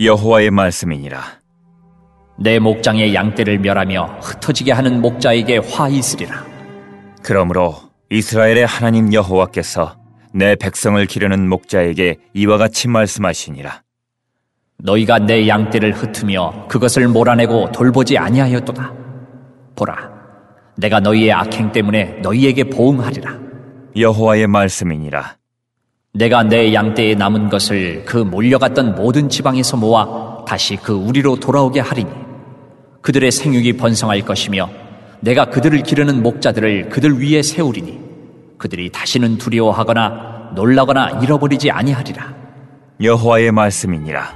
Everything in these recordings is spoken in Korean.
여호와의 말씀이니라. 내 목장의 양떼를 멸하며 흩어지게 하는 목자에게 화 있으리라. 그러므로 이스라엘의 하나님 여호와께서 내 백성을 기르는 목자에게 이와 같이 말씀하시니라. 너희가 내 양떼를 흩으며 그것을 몰아내고 돌보지 아니하였도다. 보라, 내가 너희의 악행 때문에 너희에게 보응하리라. 여호와의 말씀이니라. 내가 내 양떼에 남은 것을 그 몰려갔던 모든 지방에서 모아 다시 그 우리로 돌아오게 하리니 그들의 생육이 번성할 것이며 내가 그들을 기르는 목자들을 그들 위에 세우리니 그들이 다시는 두려워하거나 놀라거나 잃어버리지 아니하리라. 여호와의 말씀이니라.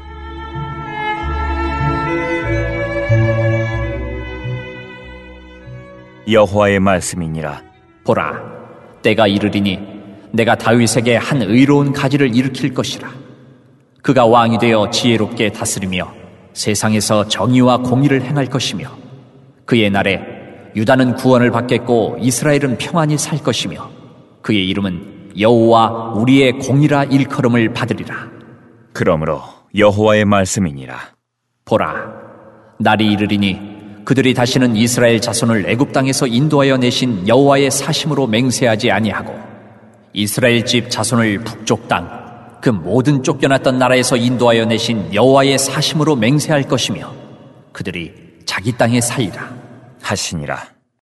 여호와의 말씀이니라. 보라, 때가 이르리니 내가 다윗에게 한 의로운 가지를 일으킬 것이라. 그가 왕이 되어 지혜롭게 다스리며 세상에서 정의와 공의를 행할 것이며 그의 날에 유다는 구원을 받겠고 이스라엘은 평안히 살 것이며 그의 이름은 여호와 우리의 공의라 일컬음을 받으리라. 그러므로 여호와의 말씀이니라. 보라, 날이 이르리니 그들이 다시는 이스라엘 자손을 애굽 땅에서 인도하여 내신 여호와의 사심으로 맹세하지 아니하고 이스라엘 집 자손을 북쪽 땅 그 모든 쫓겨났던 나라에서 인도하여 내신 여호와의 사심으로 맹세할 것이며 그들이 자기 땅에 살리라 하시니라.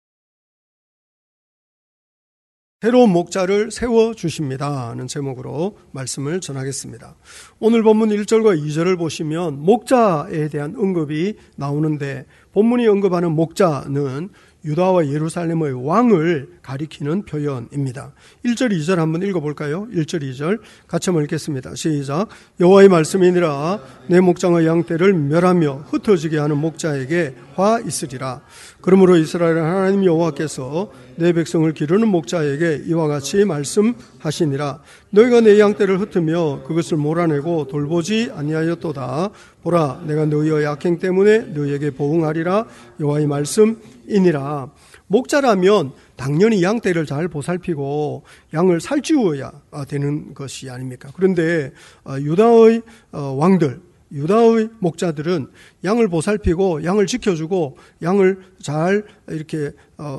새로운 목자를 세워주십니다 하는 제목으로 말씀을 전하겠습니다. 오늘 본문 1절과 2절을 보시면 목자에 대한 언급이 나오는데 본문이 언급하는 목자는 유다와 예루살렘의 왕을 가리키는 표현입니다. 1절, 2절 한번 읽어볼까요? 1절, 2절 같이 한번 읽겠습니다. 시작. 여호와의 말씀이니라. 내 목장의 양떼를 멸하며 흩어지게 하는 목자에게 화 있으리라. 그러므로 이스라엘 하나님 여호와께서 내 백성을 기르는 목자에게 이와 같이 말씀하시니라. 너희가 내 양떼를 흩으며 그것을 몰아내고 돌보지 아니하였도다. 보라, 내가 너희의 악행 때문에 너희에게 보응하리라. 여호와의 말씀이니라. 목자라면 당연히 양떼를 잘 보살피고 양을 살찌워야 되는 것이 아닙니까? 그런데 유다의 왕들, 유다의 목자들은 양을 보살피고 양을 지켜주고 양을 잘 이렇게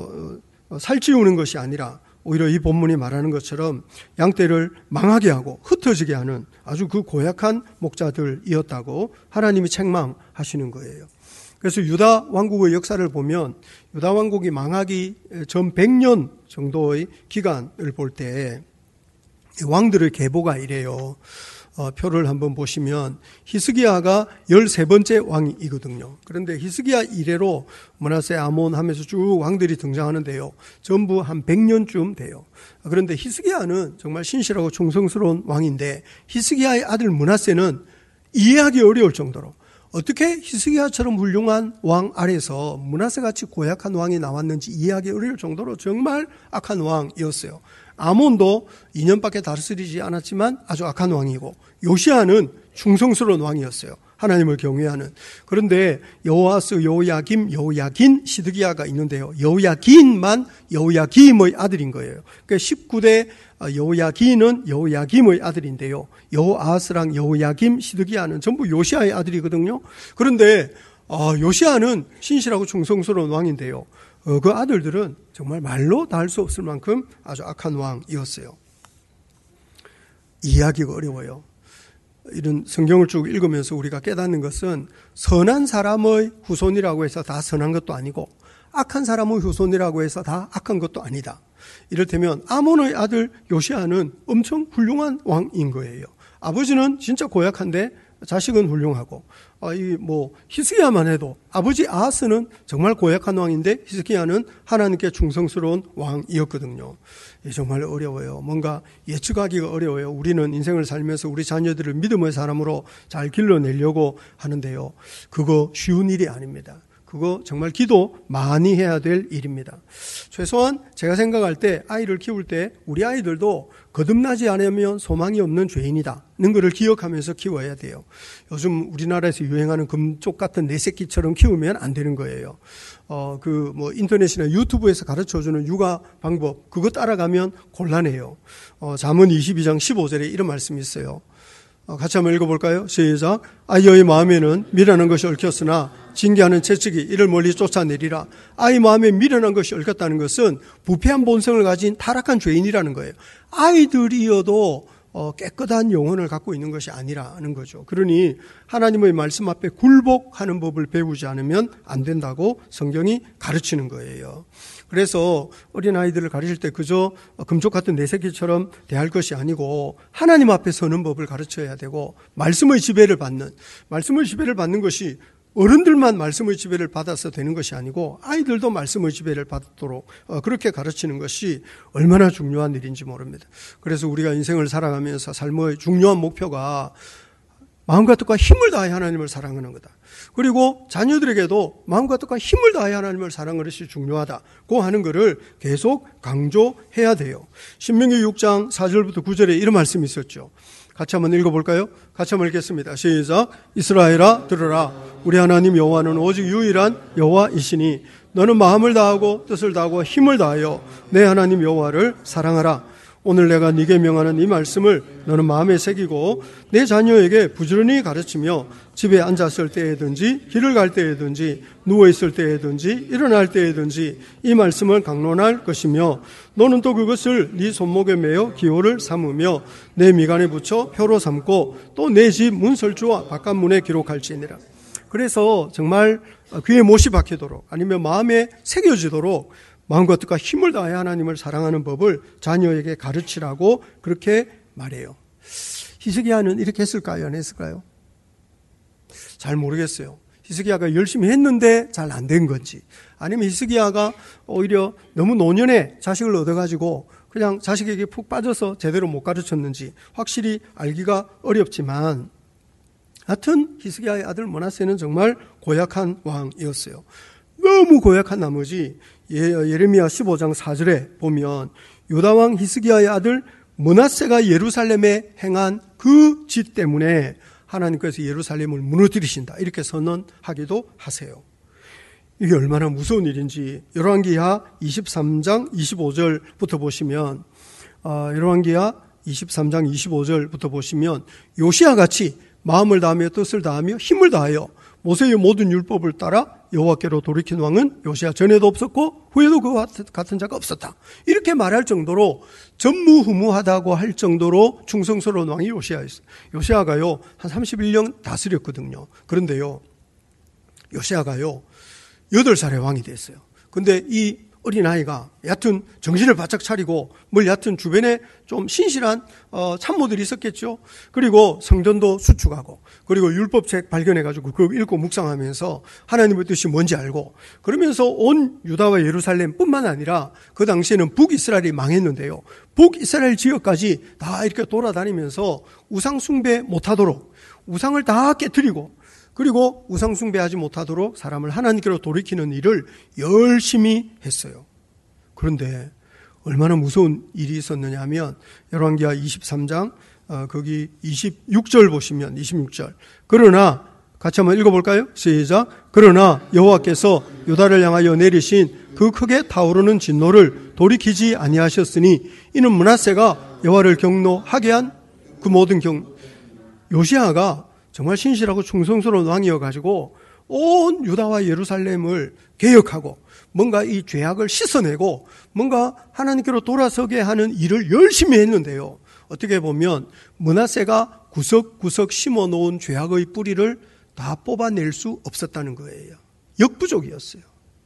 살찌우는 것이 아니라 오히려 이 본문이 말하는 것처럼 양떼를 망하게 하고 흩어지게 하는 아주 그 고약한 목자들이었다고 하나님이 책망하시는 거예요. 그래서 유다 왕국의 역사를 보면 유다 왕국이 망하기 전 100년 정도의 기간을 볼 때 왕들의 계보가 이래요. 표를 한번 보시면 히스기야가 13번째 왕이거든요. 그런데 히스기야 이래로 므낫세, 아몬 하면서 쭉 왕들이 등장하는데요. 전부 한 100년쯤 돼요. 그런데 히스기야는 정말 신실하고 충성스러운 왕인데 히스기야의 아들 므낫세는 이해하기 어려울 정도로 어떻게 히스기야처럼 훌륭한 왕 아래서 므낫세같이 고약한 왕이 나왔는지 이해하기 어려울 정도로 정말 악한 왕이었어요. 아몬도 2년밖에 다스리지 않았지만 아주 악한 왕이고 요시야는 충성스러운 왕이었어요. 하나님을 경외하는. 그런데 여호아스, 여호야김, 여호야긴, 시드기야가 있는데요. 여호야긴만 여호야김의 아들인 거예요. 그러니까 19대 여호야긴은 여호야김의 아들인데요. 여호아스랑 여호야김, 시드기야는 전부 요시야의 아들이거든요. 그런데 요시야는 신실하고 충성스러운 왕인데요. 그 아들들은 정말 말로 다 할 수 없을 만큼 아주 악한 왕이었어요. 이해하기가 어려워요. 이런 성경을 쭉 읽으면서 우리가 깨닫는 것은 선한 사람의 후손이라고 해서 다 선한 것도 아니고 악한 사람의 후손이라고 해서 다 악한 것도 아니다. 이를테면 아몬의 아들 요시야는 엄청 훌륭한 왕인 거예요. 아버지는 진짜 고약한데 자식은 훌륭하고 히스기야만 해도 아버지 아하스는 정말 고약한 왕인데 히스기야는 하나님께 충성스러운 왕이었거든요. 정말 어려워요. 뭔가 예측하기가 어려워요. 우리는 인생을 살면서 우리 자녀들을 믿음의 사람으로 잘 길러내려고 하는데요. 그거 쉬운 일이 아닙니다. 그거 정말 기도 많이 해야 될 일입니다. 최소한 제가 생각할 때 아이를 키울 때 우리 아이들도 거듭나지 않으면 소망이 없는 죄인이다는 것을 기억하면서 키워야 돼요. 요즘 우리나라에서 유행하는 금쪽 같은 내 새끼처럼 키우면 안 되는 거예요. 인터넷이나 유튜브에서 가르쳐주는 육아 방법, 그거 따라가면 곤란해요. 잠언 22장 15절에 이런 말씀이 있어요. 같이 한번 읽어볼까요? 시작. 아이의 마음에는 미련한 것이 얽혔으나 징계하는 채찍이 이를 멀리 쫓아내리라. 아이 마음에 미련한 것이 얽혔다는 것은 부패한 본성을 가진 타락한 죄인이라는 거예요. 아이들이어도 깨끗한 영혼을 갖고 있는 것이 아니라는 거죠. 그러니 하나님의 말씀 앞에 굴복하는 법을 배우지 않으면 안 된다고 성경이 가르치는 거예요. 그래서 어린아이들을 가르칠 때 그저 금쪽 같은 내 새끼처럼 대할 것이 아니고 하나님 앞에 서는 법을 가르쳐야 되고 말씀의 지배를 받는 것이 어른들만 말씀의 지배를 받아서 되는 것이 아니고 아이들도 말씀의 지배를 받도록 그렇게 가르치는 것이 얼마나 중요한 일인지 모릅니다. 그래서 우리가 인생을 살아가면서 삶의 중요한 목표가 마음과 뜻과 힘을 다해 하나님을 사랑하는 거다. 그리고 자녀들에게도 마음과 뜻과 힘을 다해 하나님을 사랑하는 것이 중요하다고 하는 것을 계속 강조해야 돼요. 신명기 6장 4절부터 9절에 이런 말씀이 있었죠. 같이 한번 읽어볼까요? 같이 한번 읽겠습니다. 시작. 이스라엘아 들으라. 우리 하나님 여호와는 오직 유일한 여호와이시니 너는 마음을 다하고 뜻을 다하고 힘을 다하여 내 하나님 여호와를 사랑하라. 오늘 내가 네게 명하는 이 말씀을 너는 마음에 새기고 내 자녀에게 부지런히 가르치며 집에 앉았을 때에든지 길을 갈 때에든지 누워있을 때에든지 일어날 때에든지 이 말씀을 강론할 것이며 너는 또 그것을 네 손목에 매어 기호를 삼으며 내 미간에 붙여 표로 삼고 또 내 집 문설주와 바깥문에 기록할지니라. 그래서 정말 귀에 못이 박히도록 아니면 마음에 새겨지도록 마음과 뜻과 힘을 다해 하나님을 사랑하는 법을 자녀에게 가르치라고 그렇게 말해요. 히스기야는 이렇게 했을까요? 안 했을까요? 잘 모르겠어요. 히스기야가 열심히 했는데 잘 안 된 건지 아니면 히스기야가 오히려 너무 노년에 자식을 얻어가지고 그냥 자식에게 푹 빠져서 제대로 못 가르쳤는지 확실히 알기가 어렵지만 하여튼 히스기야의 아들 므낫세는 정말 고약한 왕이었어요. 너무 고약한 나머지 예레미야 15장 4절에 보면 유다왕 히스기야의 아들 므낫세가 예루살렘에 행한 그 짓 때문에 하나님께서 예루살렘을 무너뜨리신다 이렇게 선언하기도 하세요. 이게 얼마나 무서운 일인지 열왕기하 23장 25절부터 보시면 열왕기하 23장 25절부터 보시면 요시야같이 마음을 다하며 뜻을 다하며 힘을 다하여 모세의 모든 율법을 따라 여호와께로 돌이킨 왕은 요시야 전에도 없었고 후에도 그와 같은 자가 없었다. 이렇게 말할 정도로 전무후무하다고 할 정도로 충성스러운 왕이 요시야였어요. 요시야가요 한 31년 다스렸거든요. 그런데요 요시야가요 8살에 왕이 됐어요. 근데 이 어린아이가 얕은 정신을 바짝 차리고 얕은 주변에 좀 신실한 참모들이 있었겠죠. 그리고 성전도 수축하고 그리고 율법책 발견해가지고 그거 읽고 묵상하면서 하나님의 뜻이 뭔지 알고 그러면서 온 유다와 예루살렘 뿐만 아니라 그 당시에는 북이스라엘이 망했는데요. 북이스라엘 지역까지 다 이렇게 돌아다니면서 우상 숭배 못하도록 우상을 다 깨트리고 그리고 우상 숭배하지 못하도록 사람을 하나님께로 돌이키는 일을 열심히 했어요. 그런데 얼마나 무서운 일이 있었느냐 하면 열왕기하 23장 거기 26절 보시면 26절 그러나 같이 한번 읽어볼까요? 시작. 그러나 여호와께서 유다를 향하여 내리신 그 크게 타오르는 진노를 돌이키지 아니하셨으니 이는 므낫세가 여호와를 경노하게 한 그 모든 요시야가 정말 신실하고 충성스러운 왕이어가지고 온 유다와 예루살렘을 개혁하고 뭔가 이 죄악을 씻어내고 뭔가 하나님께로 돌아서게 하는 일을 열심히 했는데요. 어떻게 보면 므낫세가 구석구석 심어놓은 죄악의 뿌리를 다 뽑아낼 수 없었다는 거예요. 역부족이었어요.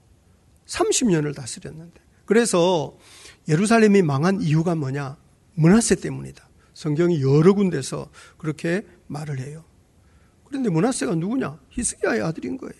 30년을 다스렸는데. 그래서 예루살렘이 망한 이유가 뭐냐? 므낫세 때문이다. 성경이 여러 군데서 그렇게 말을 해요. 그런데 므낫세가 누구냐? 히스기야의 아들인 거예요.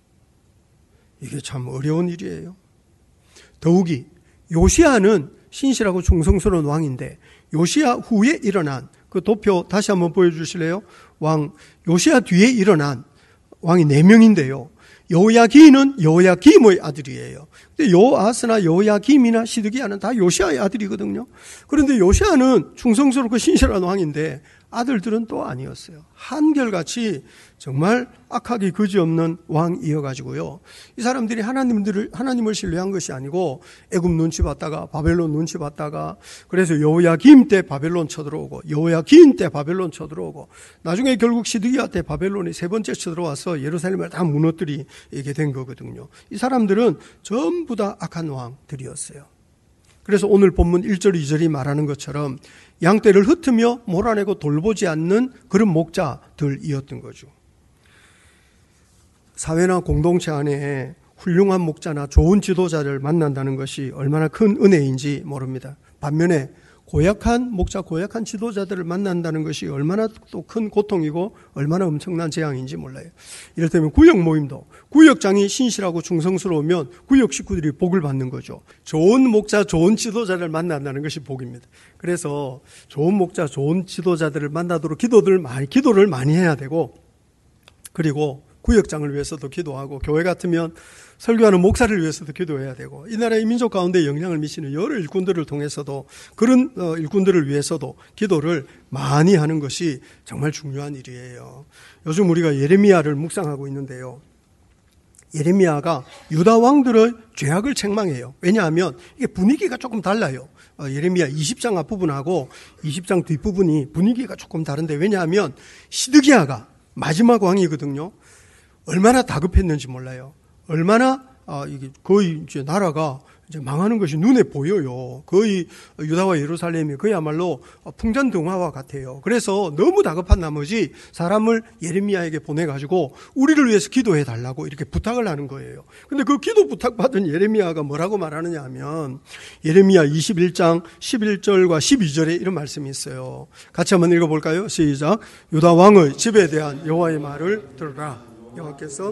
이게 참 어려운 일이에요. 더욱이 요시야는 신실하고 충성스러운 왕인데 요시야 후에 일어난 그 도표 다시 한번 보여주실래요? 요시야 뒤에 일어난 왕이 4명인데요. 여호야기는 여호야김의 아들이에요. 근데 요아스나 여호야김이나 시드기야는 다 요시야의 아들이거든요. 그런데 요시야는 충성스럽고 신실한 왕인데 아들들은 또 아니었어요. 한결같이 정말 악하기 그지없는 왕이어가지고요. 이 사람들이 하나님을 신뢰한 것이 아니고 애굽 눈치 봤다가 바벨론 눈치 봤다가 그래서 여호야김 때 바벨론 쳐들어오고 여호야긴 때 바벨론 쳐들어오고 나중에 결국 시드기야 때 바벨론이 세 번째 쳐들어와서 예루살렘을 다 무너뜨리게 된 거거든요. 이 사람들은 전부 다 악한 왕들이었어요. 그래서 오늘 본문 1절 2절이 말하는 것처럼 양떼를 흩으며 몰아내고 돌보지 않는 그런 목자들이었던 거죠. 사회나 공동체 안에 훌륭한 목자나 좋은 지도자를 만난다는 것이 얼마나 큰 은혜인지 모릅니다. 반면에 고약한 목자, 고약한 지도자들을 만난다는 것이 얼마나 또 큰 고통이고 얼마나 엄청난 재앙인지 몰라요. 이를테면 구역 모임도 구역장이 신실하고 충성스러우면 구역 식구들이 복을 받는 거죠. 좋은 목자, 좋은 지도자를 만난다는 것이 복입니다. 그래서 좋은 목자, 좋은 지도자들을 만나도록 기도를 많이 해야 되고, 그리고 구역장을 위해서도 기도하고, 교회 같으면 설교하는 목사를 위해서도 기도해야 되고, 이 나라의 민족 가운데 영향을 미치는 여러 일꾼들을 통해서도, 그런 일꾼들을 위해서도 기도를 많이 하는 것이 정말 중요한 일이에요. 요즘 우리가 예레미야를 묵상하고 있는데요, 예레미야가 유다 왕들의 죄악을 책망해요. 왜냐하면 이게 분위기가 조금 달라요. 예레미야 20장 앞부분하고 20장 뒷부분이 분위기가 조금 다른데, 왜냐하면 시드기야가 마지막 왕이거든요. 얼마나 다급했는지 몰라요. 얼마나 이게 거의 이제 나라가 이제 망하는 것이 눈에 보여요. 거의 유다와 예루살렘이 그야말로 풍전등화와 같아요. 그래서 너무 다급한 나머지 사람을 예레미야에게 보내가지고 우리를 위해서 기도해 달라고 이렇게 부탁을 하는 거예요. 근데 그 기도 부탁받은 예레미야가 뭐라고 말하느냐 하면, 예레미야 21장 11절과 12절에 이런 말씀이 있어요. 같이 한번 읽어볼까요? 시작. 유다 왕의 집에 대한 여호와의 말을 들으라. 여호와께서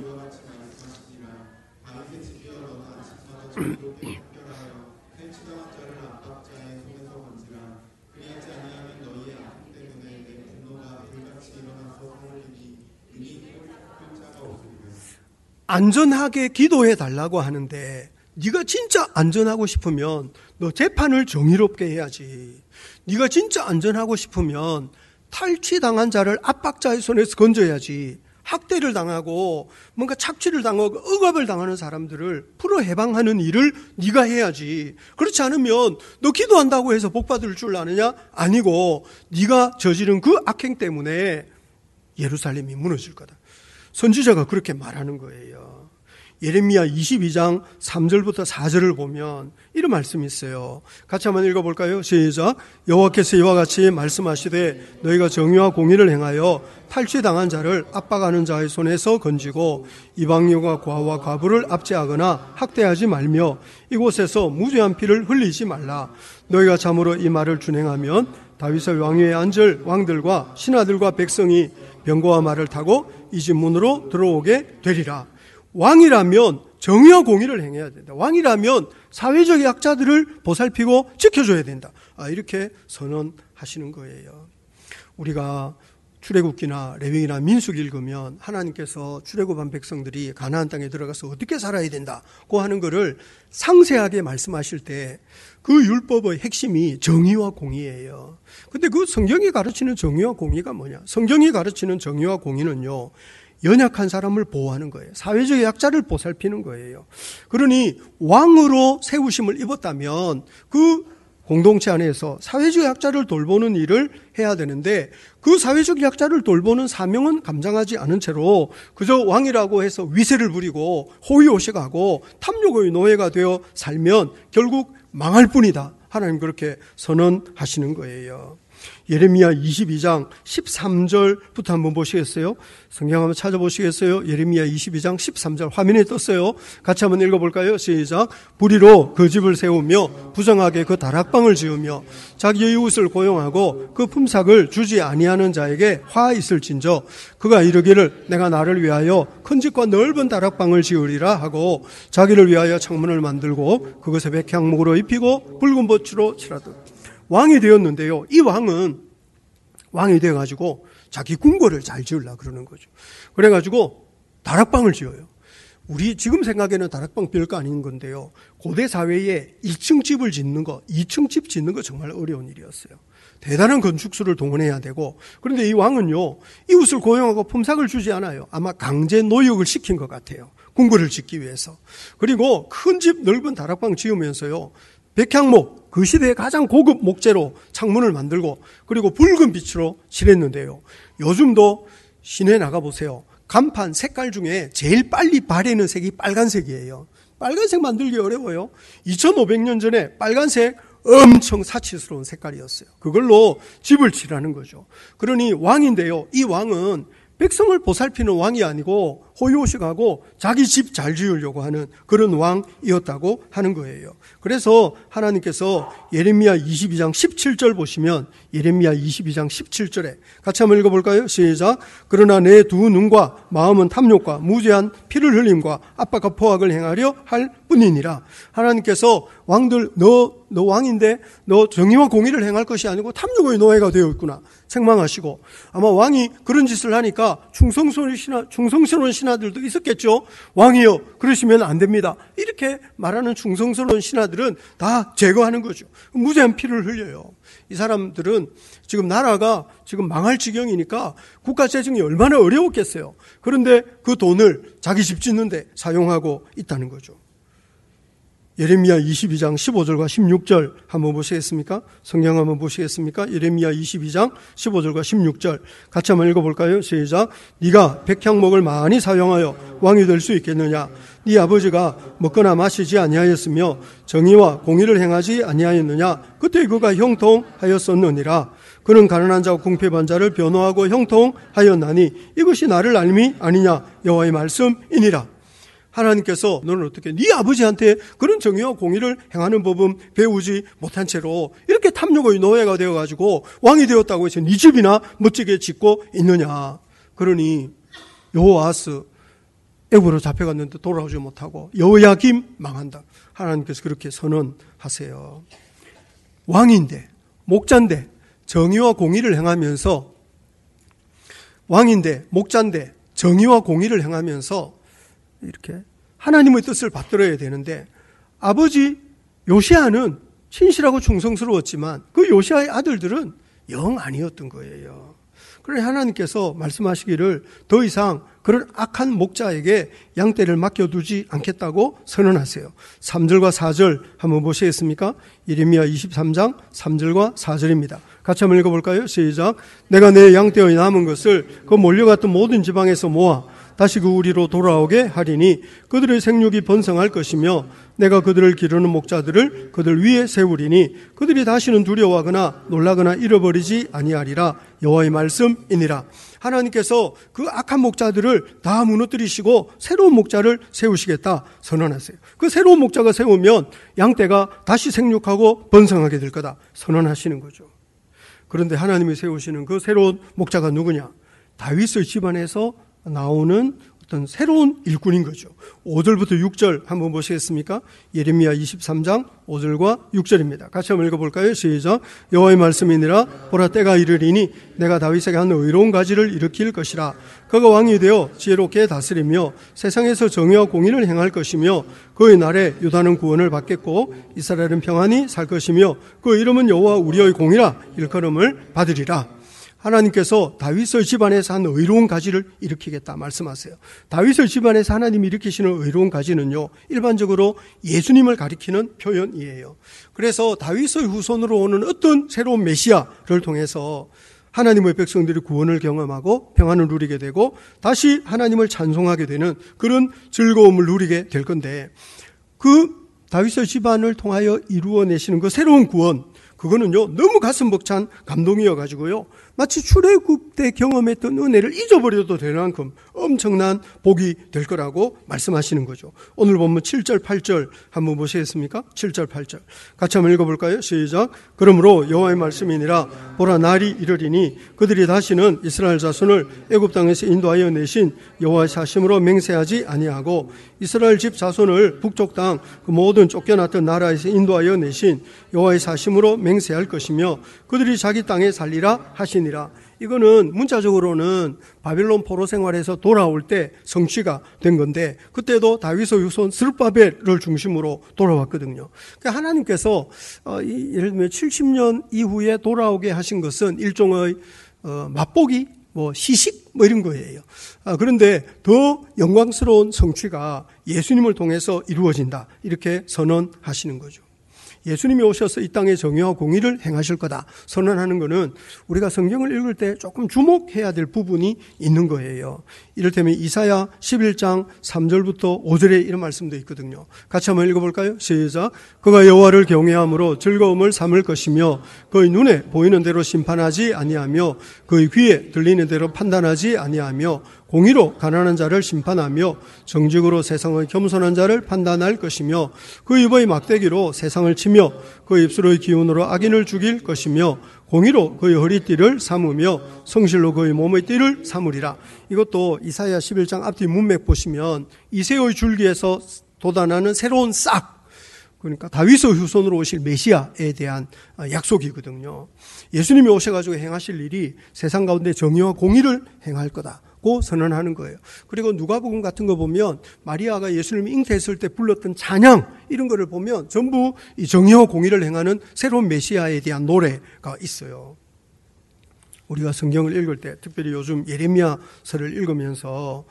안전하게 기도해 달라고 하는데, 네가 진짜 안전하고 싶으면 너 재판을 정의롭게 해야지. 네가 진짜 안전하고 싶으면 탈취당한 자를 압박자의 손에서 건져야지. 학대를 당하고 뭔가 착취를 당하고 억압을 당하는 사람들을 풀어 해방하는 일을 네가 해야지. 그렇지 않으면 너 기도한다고 해서 복 받을 줄 아느냐? 아니고 네가 저지른 그 악행 때문에 예루살렘이 무너질 거다. 선지자가 그렇게 말하는 거예요. 예레미야 22장 3절부터 4절을 보면 이런 말씀이 있어요. 같이 한번 읽어볼까요? 시작. 여호와께서 이와 같이 말씀하시되 너희가 정의와 공의를 행하여 탈취당한 자를 압박하는 자의 손에서 건지고 이방인과 과와 과부를 압제하거나 학대하지 말며 이곳에서 무죄한 피를 흘리지 말라. 너희가 참으로 이 말을 준행하면 다윗의 왕위에 앉을 왕들과 신하들과 백성이 병거와 말을 타고 이 집 문으로 들어오게 되리라. 왕이라면 정의와 공의를 행해야 된다. 왕이라면 사회적 약자들을 보살피고 지켜줘야 된다. 이렇게 선언하시는 거예요. 우리가 출애굽기나 레위기나 민수기 읽으면 하나님께서 출애굽한 백성들이 가나안 땅에 들어가서 어떻게 살아야 된다고 하는 것을 상세하게 말씀하실 때 그 율법의 핵심이 정의와 공의예요. 근데 그 성경이 가르치는 정의와 공의가 뭐냐? 성경이 가르치는 정의와 공의는요, 연약한 사람을 보호하는 거예요. 사회적 약자를 보살피는 거예요. 그러니 왕으로 세우심을 입었다면 그 공동체 안에서 사회적 약자를 돌보는 일을 해야 되는데, 그 사회적 약자를 돌보는 사명은 감당하지 않은 채로 그저 왕이라고 해서 위세를 부리고 호의호식하고 탐욕의 노예가 되어 살면 결국 망할 뿐이다. 하나님 그렇게 선언하시는 거예요. 예레미야 22장 13절부터 한번 보시겠어요? 성경 한번 찾아보시겠어요? 예레미야 22장 13절 화면에 떴어요. 같이 한번 읽어볼까요? 시작. 불의로 그 집을 세우며 부정하게 그 다락방을 지으며 자기의 이웃을 고용하고 그 품삯을 주지 아니하는 자에게 화 있을진저 그가 이르기를 내가 나를 위하여 큰 집과 넓은 다락방을 지으리라 하고 자기를 위하여 창문을 만들고 그것에 백향목으로 입히고 붉은 봇으로 칠하듯. 왕이 되었는데요, 이 왕은 왕이 되어가지고 자기 궁궐을 잘 지으려고 그러는 거죠. 그래가지고 다락방을 지어요. 우리 지금 생각에는 다락방 별거 아닌 건데요, 고대 사회에 1층 집을 짓는 거, 2층 집 짓는 거 정말 어려운 일이었어요. 대단한 건축수를 동원해야 되고, 그런데 이 왕은요, 이웃을 고용하고 품삯을 주지 않아요. 아마 강제 노역을 시킨 것 같아요. 궁궐을 짓기 위해서. 그리고 큰 집 넓은 다락방 지으면서요, 백향목, 그 시대의 가장 고급 목재로 창문을 만들고, 그리고 붉은 빛으로 칠했는데요. 요즘도 시내 나가보세요. 간판 색깔 중에 제일 빨리 바래는 색이 빨간색이에요. 빨간색 만들기 어려워요. 2500년 전에 빨간색 엄청 사치스러운 색깔이었어요. 그걸로 집을 칠하는 거죠. 그러니 왕인데요, 이 왕은 백성을 보살피는 왕이 아니고 호의호식하고 자기 집 잘 지으려고 하는 그런 왕이었다고 하는 거예요. 그래서 하나님께서 예레미야 22장 17절 보시면, 예레미야 22장 17절에 같이 한번 읽어볼까요? 시작. 그러나 내 두 눈과 마음은 탐욕과 무죄한 피를 흘림과 압박과 포악을 행하려 할 뿐이니라. 하나님께서 왕들, 너 왕인데 너 정의와 공의를 행할 것이 아니고 탐욕의 노예가 되어 있구나 책망하시고, 아마 왕이 그런 짓을 하니까 충성스러운 신하들도 있었겠죠. 왕이여, 그러시면 안 됩니다. 이렇게 말하는 충성스러운 신하들은 다 제거하는 거죠. 무죄한 피를 흘려요. 이 사람들은 지금 나라가 지금 망할 지경이니까 국가 재정이 얼마나 어려웠겠어요. 그런데 그 돈을 자기 집 짓는데 사용하고 있다는 거죠. 예레미야 22장 15절과 16절 한번 보시겠습니까? 성경 한번 보시겠습니까? 예레미야 22장 15절과 16절 같이 한번 읽어볼까요? 시작. 네가 백향목을 많이 사용하여 왕이 될 수 있겠느냐? 네 아버지가 먹거나 마시지 아니하였으며 정의와 공의를 행하지 아니하였느냐? 그때 그가 형통하였었느니라. 그는 가난한 자와 궁핍한 자를 변호하고 형통하였나니 이것이 나를 알미 아니냐? 여호와의 말씀이니라. 하나님께서 너는 어떻게 네 아버지한테 그런 정의와 공의를 행하는 법은 배우지 못한 채로 이렇게 탐욕의 노예가 되어가지고 왕이 되었다고 해서 네 집이나 멋지게 짓고 있느냐. 그러니 여호아스 애굽으로 잡혀갔는데 돌아오지 못하고 여호야김 망한다. 하나님께서 그렇게 선언하세요. 왕인데, 목자인데 정의와 공의를 행하면서, 왕인데 목자인데 정의와 공의를 행하면서 이렇게 하나님의 뜻을 받들어야 되는데, 아버지 요시아는 신실하고 충성스러웠지만 그 요시아의 아들들은 영 아니었던 거예요. 그러니 하나님께서 말씀하시기를 더 이상 그런 악한 목자에게 양떼를 맡겨두지 않겠다고 선언하세요. 3절과 4절 한번 보시겠습니까? 예레미야 23장 3절과 4절입니다. 같이 한번 읽어볼까요? 시작. 내가 내 양떼의 남은 것을 그 몰려갔던 모든 지방에서 모아 다시 그 우리로 돌아오게 하리니 그들의 생육이 번성할 것이며 내가 그들을 기르는 목자들을 그들 위에 세우리니 그들이 다시는 두려워하거나 놀라거나 잃어버리지 아니하리라. 여호와의 말씀이니라. 하나님께서 그 악한 목자들을 다 무너뜨리시고 새로운 목자를 세우시겠다 선언하세요. 그 새로운 목자가 세우면 양떼가 다시 생육하고 번성하게 될 거다 선언하시는 거죠. 그런데 하나님이 세우시는 그 새로운 목자가 누구냐? 다윗의 집안에서 나오는 어떤 새로운 일꾼인 거죠. 5절부터 6절 한번 보시겠습니까? 예레미야 23장 5절과 6절입니다. 같이 한번 읽어볼까요? 시작. 여호와의 말씀이니라. 보라, 때가 이르리니 내가 다윗에게 한 의로운 가지를 일으킬 것이라. 그가 왕이 되어 지혜롭게 다스리며 세상에서 정의와 공의를 행할 것이며 그의 날에 유다는 구원을 받겠고 이스라엘은 평안히 살 것이며 그 이름은 여호와 우리의 공이라 일컬음을 받으리라. 하나님께서 다윗의 집안에서 한 의로운 가지를 일으키겠다 말씀하세요. 다윗의 집안에서 하나님이 일으키시는 의로운 가지는요, 일반적으로 예수님을 가리키는 표현이에요. 그래서 다윗의 후손으로 오는 어떤 새로운 메시아를 통해서 하나님의 백성들이 구원을 경험하고 평안을 누리게 되고 다시 하나님을 찬송하게 되는 그런 즐거움을 누리게 될 건데, 그 다윗의 집안을 통하여 이루어내시는 그 새로운 구원, 그거는요 너무 가슴 벅찬 감동이어가지고요 마치 출애굽 때 경험했던 은혜를 잊어버려도 될 만큼 엄청난 복이 될 거라고 말씀하시는 거죠. 오늘 본문 7절 8절 한번 보시겠습니까? 7절 8절 같이 한번 읽어볼까요? 시작. 그러므로 여호와의 말씀이니라. 보라, 날이 이르리니 그들이 다시는 이스라엘 자손을 애굽 땅에서 인도하여 내신 여호와의 사심으로 맹세하지 아니하고 이스라엘 집 자손을 북쪽 땅 그 모든 쫓겨났던 나라에서 인도하여 내신 여호와의 사심으로 맹세할 것이며 그들이 자기 땅에 살리라 하시니라. 이거는 문자적으로는 바벨론 포로 생활에서 돌아올 때 성취가 된 건데 그때도 다윗의 후손 스룹바벨을 중심으로 돌아왔거든요. 그러니까 하나님께서 예를 들면 70년 이후에 돌아오게 하신 것은 일종의 맛보기, 시식 이런 거예요. 그런데 더 영광스러운 성취가 예수님을 통해서 이루어진다. 이렇게 선언하시는 거죠. 예수님이 오셔서 이 땅에 정의와 공의를 행하실 거다 선언하는 것은 우리가 성경을 읽을 때 조금 주목해야 될 부분이 있는 거예요. 이를테면 이사야 11장 3절부터 5절에 이런 말씀도 있거든요. 같이 한번 읽어볼까요? 시작. 그가 여호와를 경외함으로 즐거움을 삼을 것이며 그의 눈에 보이는 대로 심판하지 아니하며 그의 귀에 들리는 대로 판단하지 아니하며 공의로 가난한 자를 심판하며 정직으로 세상의 겸손한 자를 판단할 것이며 그 입의 막대기로 세상을 치며 그 입술의 기운으로 악인을 죽일 것이며 공의로 그의 허리띠를 삼으며 성실로 그의 몸의 띠를 삼으리라. 이것도 이사야 11장 앞뒤 문맥 보시면 이새의 줄기에서 돋아나는 새로운 싹, 그러니까 다윗의 후손으로 오실 메시아에 대한 약속이거든요. 예수님이 오셔가지고 행하실 일이 세상 가운데 정의와 공의를 행할 거다 고 선언하는 거예요. 그리고 누가복음 같은 거 보면 마리아가 예수님이 잉태했을 때 불렀던 찬양 이런 거를 보면 전부 이 정의와 공의를 행하는 새로운 메시아에 대한 노래가 있어요. 우리가 성경을 읽을 때 특별히 요즘 예레미야서를 읽으면서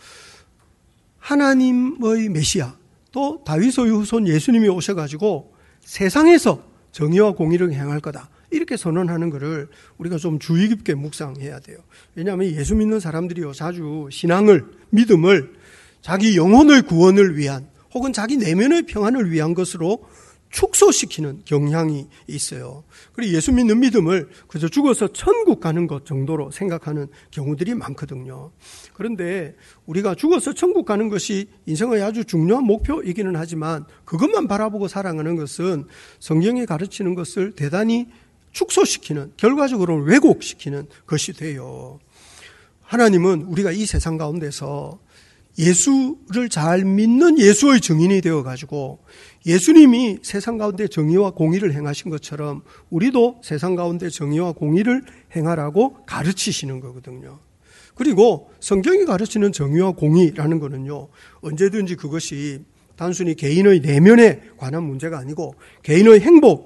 하나님의 메시아 또 다윗의 후손 예수님이 오셔가지고 세상에서 정의와 공의를 행할 거다 이렇게 선언하는 것을 우리가 좀 주의 깊게 묵상해야 돼요. 왜냐하면 예수 믿는 사람들이요 자주 신앙을, 믿음을 자기 영혼의 구원을 위한 혹은 자기 내면의 평안을 위한 것으로 축소시키는 경향이 있어요. 그리고 예수 믿는 믿음을 그저 죽어서 천국 가는 것 정도로 생각하는 경우들이 많거든요. 그런데 우리가 죽어서 천국 가는 것이 인생의 아주 중요한 목표이기는 하지만 그것만 바라보고 살아가는 것은 성경이 가르치는 것을 대단히 축소시키는, 결과적으로는 왜곡시키는 것이 돼요. 하나님은 우리가 이 세상 가운데서 예수를 잘 믿는 예수의 증인이 되어가지고 예수님이 세상 가운데 정의와 공의를 행하신 것처럼 우리도 세상 가운데 정의와 공의를 행하라고 가르치시는 거거든요. 그리고 성경이 가르치는 정의와 공의라는 거는요, 언제든지 그것이 단순히 개인의 내면에 관한 문제가 아니고 개인의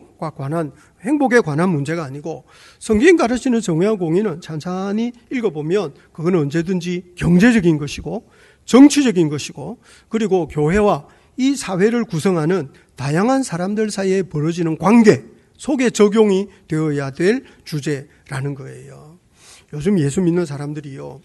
행복에 관한 문제가 아니고 성경이 가르치는 정의와 공의는 찬찬히 읽어보면 그건 언제든지 경제적인 것이고 정치적인 것이고 그리고 교회와 이 사회를 구성하는 다양한 사람들 사이에 벌어지는 관계 속에 적용이 되어야 될 주제라는 거예요. 요즘 예수 믿는 사람들이요,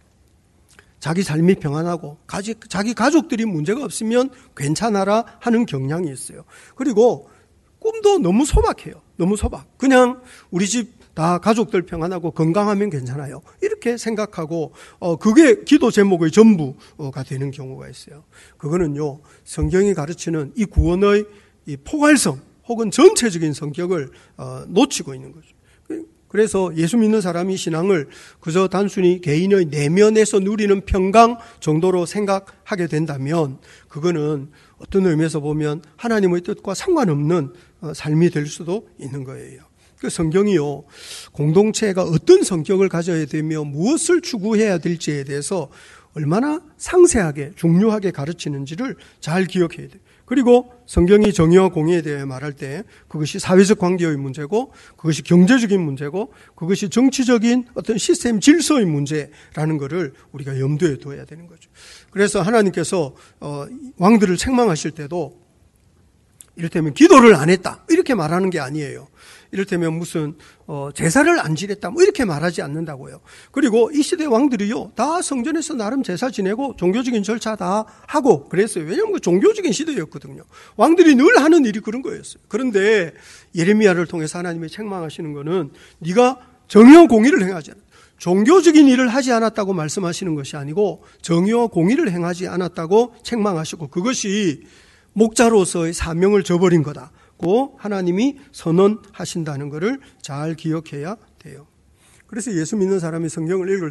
자기 삶이 평안하고 자기 가족들이 문제가 없으면 괜찮아라 하는 경향이 있어요. 그리고 꿈도 너무 소박해요. 너무 소박. 그냥 우리 집 다 가족들 평안하고 건강하면 괜찮아요. 이렇게 생각하고 그게 기도 제목의 전부가 되는 경우가 있어요. 그거는요, 성경이 가르치는 이 구원의 이 포괄성 혹은 전체적인 성격을 놓치고 있는 거죠. 그래서 예수 믿는 사람이 신앙을 그저 단순히 개인의 내면에서 누리는 평강 정도로 생각하게 된다면 그거는 어떤 의미에서 보면 하나님의 뜻과 상관없는 삶이 될 수도 있는 거예요. 그 성경이요, 공동체가 어떤 성격을 가져야 되며 무엇을 추구해야 될지에 대해서 얼마나 상세하게 중요하게 가르치는지를 잘 기억해야 돼요. 그리고 성경이 정의와 공의에 대해 말할 때 그것이 사회적 관계의 문제고 그것이 경제적인 문제고 그것이 정치적인 어떤 시스템 질서의 문제라는 것을 우리가 염두에 둬야 되는 거죠. 그래서 하나님께서 왕들을 책망하실 때도 이를테면 기도를 안 했다 이렇게 말하는 게 아니에요. 이를테면 무슨 제사를 안 지냈다 이렇게 말하지 않는다고요. 그리고 이 시대 왕들이요 다 성전에서 나름 제사 지내고 종교적인 절차 다 하고 그랬어요. 왜냐하면 그 종교적인 시대였거든요. 왕들이 늘 하는 일이 그런 거였어요. 그런데 예레미야를 통해서 하나님이 책망하시는 거는 네가 정의와 공의를 행하지 않았다. 종교적인 일을 하지 않았다고 말씀하시는 것이 아니고 정의와 공의를 행하지 않았다고 책망하시고 그것이 목자로서의 사명을 저버린 거다고 하나님이 선언하신다는 것을 잘 기억해야 돼요. 그래서 예수 믿는 사람이 성경을 읽을 때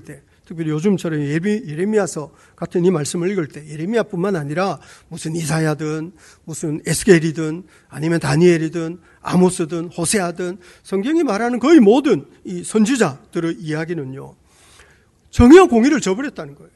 특별히 요즘처럼 예레미야서 같은 이 말씀을 읽을 때 예레미야뿐만 아니라 무슨 이사야든 무슨 에스겔이든 아니면 다니엘이든 아모스든 호세아든 성경이 말하는 거의 모든 이 선지자들의 이야기는요, 정의와 공의를 저버렸다는 거예요.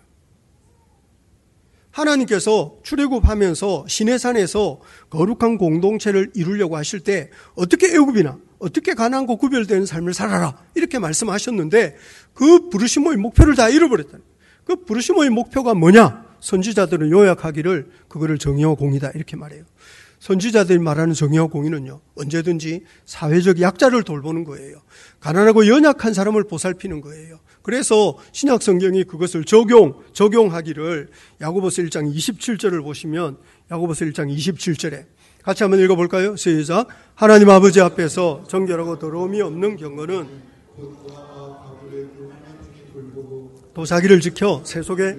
하나님께서 출애굽하면서 시내산에서 거룩한 공동체를 이루려고 하실 때 어떻게 애굽이나 어떻게 가나안과 구별되는 삶을 살아라 이렇게 말씀하셨는데 그 부르심의 목표를 다 잃어버렸다는 거예요. 그 부르심의 목표가 뭐냐? 선지자들은 요약하기를 그거를 정의와 공의다 이렇게 말해요. 선지자들이 말하는 정의와 공의는요, 언제든지 사회적 약자를 돌보는 거예요. 가난하고 연약한 사람을 보살피는 거예요. 그래서 신약 성경이 그것을 적용하기를 야고보서 1장 27절을 보시면 야고보서 1장 27절에 같이 한번 읽어볼까요? 시작. 하나님 아버지 앞에서 정결하고 더러움이 없는 경건은 도자기를 지켜 세속에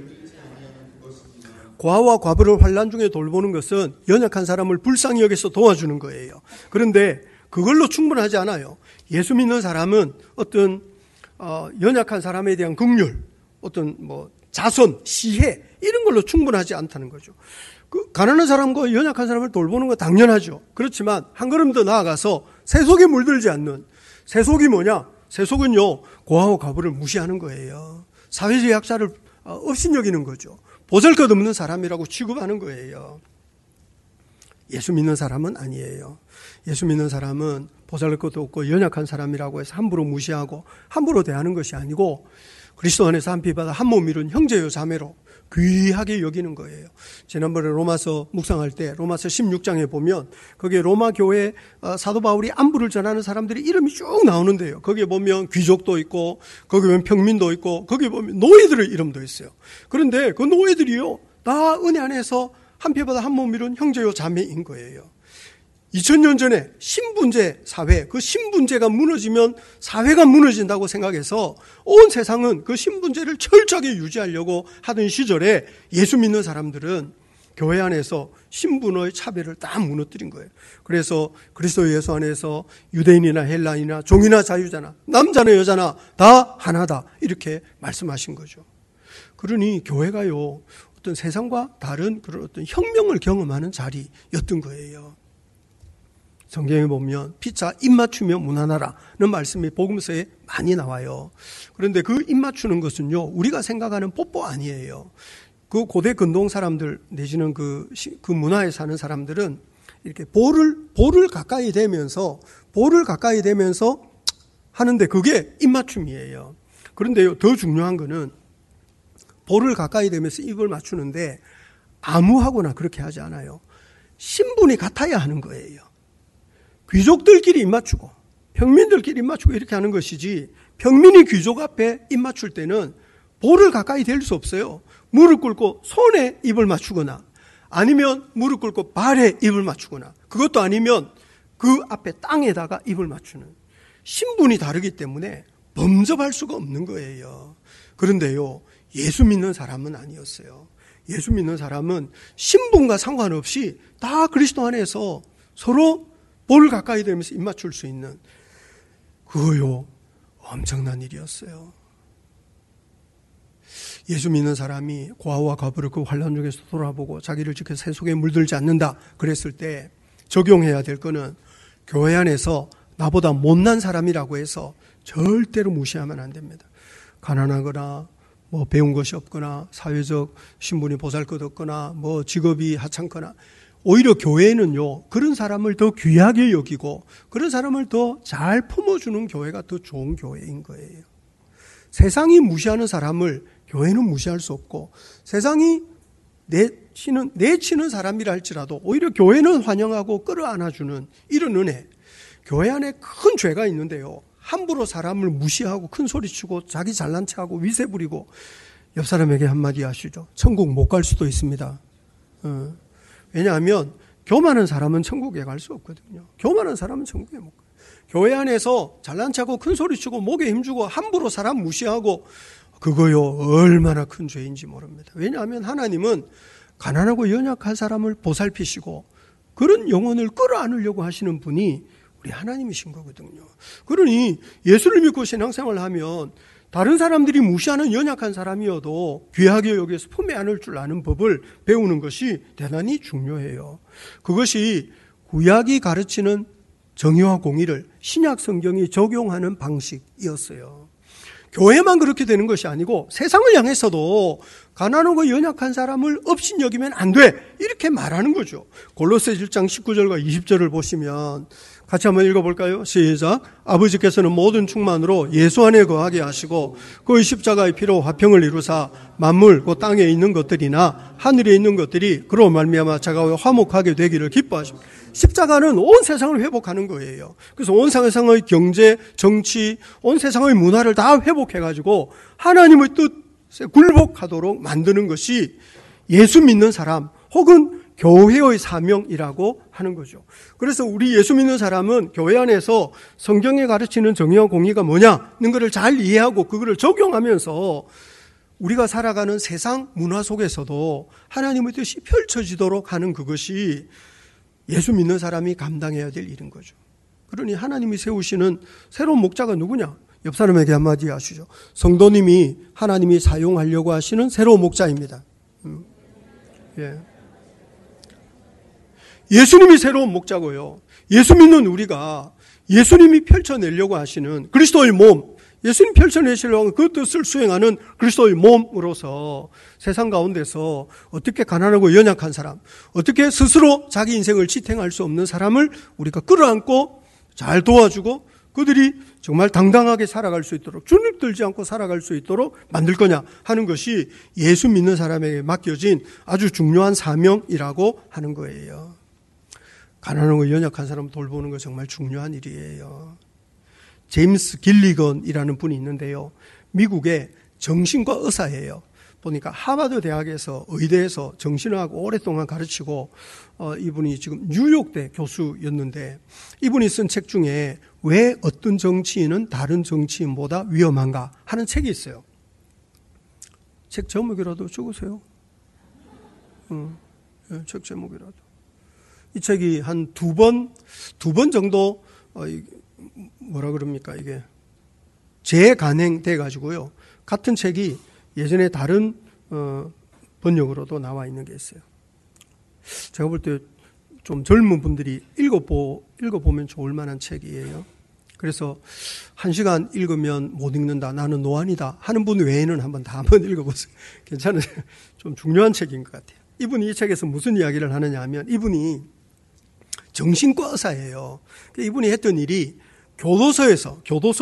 과와 과부를 환난 중에 돌보는 것은 연약한 사람을 불쌍히 여겨서 도와주는 거예요. 그런데 그걸로 충분하지 않아요. 예수 믿는 사람은 어떤 연약한 사람에 대한 긍휼, 어떤 자선, 시해 이런 걸로 충분하지 않다는 거죠. 그 가난한 사람과 연약한 사람을 돌보는 건 당연하죠. 그렇지만 한 걸음 더 나아가서 세속에 물들지 않는, 세속이 뭐냐? 세속은요, 고아와 과부를 무시하는 거예요. 사회적 약자를 업신여기는 거죠. 보잘것없는 사람이라고 취급하는 거예요. 예수 믿는 사람은 아니에요. 예수 믿는 사람은 보잘것도 없고 연약한 사람이라고 해서 함부로 무시하고 함부로 대하는 것이 아니고 그리스도 안에서 한 피 받아 한 몸 이룬 형제요 자매로 귀하게 여기는 거예요. 지난번에 로마서 묵상할 때 로마서 16장에 보면 거기에 로마 교회 사도 바울이 안부를 전하는 사람들이 이름이 쭉 나오는데요. 거기에 보면 귀족도 있고 거기에 보면 평민도 있고 거기에 보면 노예들의 이름도 있어요. 그런데 그 노예들이요, 다 은혜 안에서 한 피 받아 한 몸 이룬 형제요 자매인 거예요. 2000년 전에 신분제 사회, 그 신분제가 무너지면 사회가 무너진다고 생각해서 온 세상은 그 신분제를 철저하게 유지하려고 하던 시절에 예수 믿는 사람들은 교회 안에서 신분의 차별을 다 무너뜨린 거예요. 그래서 그리스도 예수 안에서 유대인이나 헬라인이나 종이나 자유자나 남자나 여자나 다 하나다 이렇게 말씀하신 거죠. 그러니 교회가요, 어떤 세상과 다른 그런 어떤 혁명을 경험하는 자리였던 거예요. 성경에 보면 피차 입맞추며 문안하라는 말씀이 복음서에 많이 나와요. 그런데 그 입맞추는 것은요, 우리가 생각하는 뽀뽀 아니에요. 그 고대 근동 사람들 내지는 그 문화에 사는 사람들은 이렇게 볼을 가까이 대면서 하는데 그게 입맞춤이에요. 그런데요, 더 중요한 거는 볼을 가까이 대면서 입을 맞추는데 아무하거나 그렇게 하지 않아요. 신분이 같아야 하는 거예요. 귀족들끼리 입맞추고 평민들끼리 입맞추고 이렇게 하는 것이지, 평민이 귀족 앞에 입맞출 때는 볼을 가까이 댈 수 없어요. 무릎 꿇고 손에 입을 맞추거나 아니면 무릎 꿇고 발에 입을 맞추거나, 그것도 아니면 그 앞에 땅에다가 입을 맞추는, 신분이 다르기 때문에 범접할 수가 없는 거예요. 그런데요, 예수 믿는 사람은 아니었어요. 예수 믿는 사람은 신분과 상관없이 다 그리스도 안에서 서로 볼을 가까이 대면서 입맞출 수 있는, 그거요, 엄청난 일이었어요. 예수 믿는 사람이 고아와 과부를 그 환난 중에서 돌아보고 자기를 지켜 세속에 물들지 않는다 그랬을 때 적용해야 될 거는, 교회 안에서 나보다 못난 사람이라고 해서 절대로 무시하면 안 됩니다. 가난하거나 배운 것이 없거나 사회적 신분이 보잘것없거나 직업이 하찮거나, 오히려 교회는요, 그런 사람을 더 귀하게 여기고 그런 사람을 더 잘 품어주는 교회가 더 좋은 교회인 거예요. 세상이 무시하는 사람을 교회는 무시할 수 없고, 세상이 내치는 사람이라 할지라도 오히려 교회는 환영하고 끌어안아주는 이런 은혜. 교회 안에 큰 죄가 있는데요, 함부로 사람을 무시하고 큰 소리치고 자기 잘난 체하고 위세 부리고, 옆 사람에게 한마디 하시죠. 천국 못 갈 수도 있습니다. 왜냐하면 교만한 사람은 천국에 갈 수 없거든요. 교만한 사람은 천국에 못 가요. 교회 안에서 잘난 체하고 큰 소리치고 목에 힘주고 함부로 사람 무시하고, 그거요, 얼마나 큰 죄인지 모릅니다. 왜냐하면 하나님은 가난하고 연약한 사람을 보살피시고 그런 영혼을 끌어안으려고 하시는 분이 우리 하나님이신 거거든요. 그러니 예수를 믿고 신앙생활을 하면 다른 사람들이 무시하는 연약한 사람이어도 귀하게 여기서 품에 안을 줄 아는 법을 배우는 것이 대단히 중요해요. 그것이 구약이 가르치는 정의와 공의를 신약 성경이 적용하는 방식이었어요. 교회만 그렇게 되는 것이 아니고 세상을 향해서도 가난하고 연약한 사람을 업신여기면 안 돼, 이렇게 말하는 거죠. 골로새 1장 19절과 20절을 보시면 같이 한번 읽어볼까요? 시작. 아버지께서는 모든 충만으로 예수 안에 거하게 하시고 그의 십자가의 피로 화평을 이루사 만물 그 땅에 있는 것들이나 하늘에 있는 것들이 그로 말미암아 자가 화목하게 되기를 기뻐하십니다. 십자가는 온 세상을 회복하는 거예요. 그래서 온 세상의 경제, 정치, 온 세상의 문화를 다 회복해가지고 하나님의 뜻에 굴복하도록 만드는 것이 예수 믿는 사람 혹은 교회의 사명이라고 하는 거죠. 그래서 우리 예수 믿는 사람은 교회 안에서 성경에 가르치는 정의와 공의가 뭐냐는 것을 잘 이해하고 그거를 적용하면서 우리가 살아가는 세상 문화 속에서도 하나님의 뜻이 펼쳐지도록 하는 그것이 예수 믿는 사람이 감당해야 될 일인 거죠. 그러니 하나님이 세우시는 새로운 목자가 누구냐? 옆 사람에게 한마디 하시죠. 성도님이 하나님이 사용하려고 하시는 새로운 목자입니다. 예. 예수님이 새로운 목자고요. 예수 믿는 우리가 예수님이 펼쳐내려고 하시는 그리스도의 몸, 예수님 펼쳐내시려고 하는 그 뜻을 수행하는 그리스도의 몸으로서 세상 가운데서 어떻게 가난하고 연약한 사람, 어떻게 스스로 자기 인생을 지탱할 수 없는 사람을 우리가 끌어안고 잘 도와주고 그들이 정말 당당하게 살아갈 수 있도록 주눅 들지 않고 살아갈 수 있도록 만들 거냐 하는 것이 예수 믿는 사람에게 맡겨진 아주 중요한 사명이라고 하는 거예요. 가난하고 연약한 사람 돌보는 거 정말 중요한 일이에요. 제임스 길리건이라는 분이 있는데요. 미국의 정신과 의사예요. 보니까 하버드 대학에서 의대에서 정신의학 오랫동안 가르치고 이분이 지금 뉴욕대 교수였는데 이분이 쓴 책 중에 왜 어떤 정치인은 다른 정치인보다 위험한가 하는 책이 있어요. 책 제목이라도 적으세요. 책 제목이라도. 이 책이 한 두 번 정도 뭐라 그럽니까 이게 재간행돼 가지고요. 같은 책이 예전에 다른 번역으로도 나와 있는 게 있어요. 제가 볼 때 좀 젊은 분들이 읽어보면 좋을 만한 책이에요. 그래서 1시간 읽으면 못 읽는다, 나는 노안이다 하는 분 외에는 한번 읽어보세요. 괜찮으세요? 좀 중요한 책인 것 같아요. 이분이 이 책에서 무슨 이야기를 하느냐 하면 이분이 정신과 의사예요. 이분이 했던 일이 교도소에서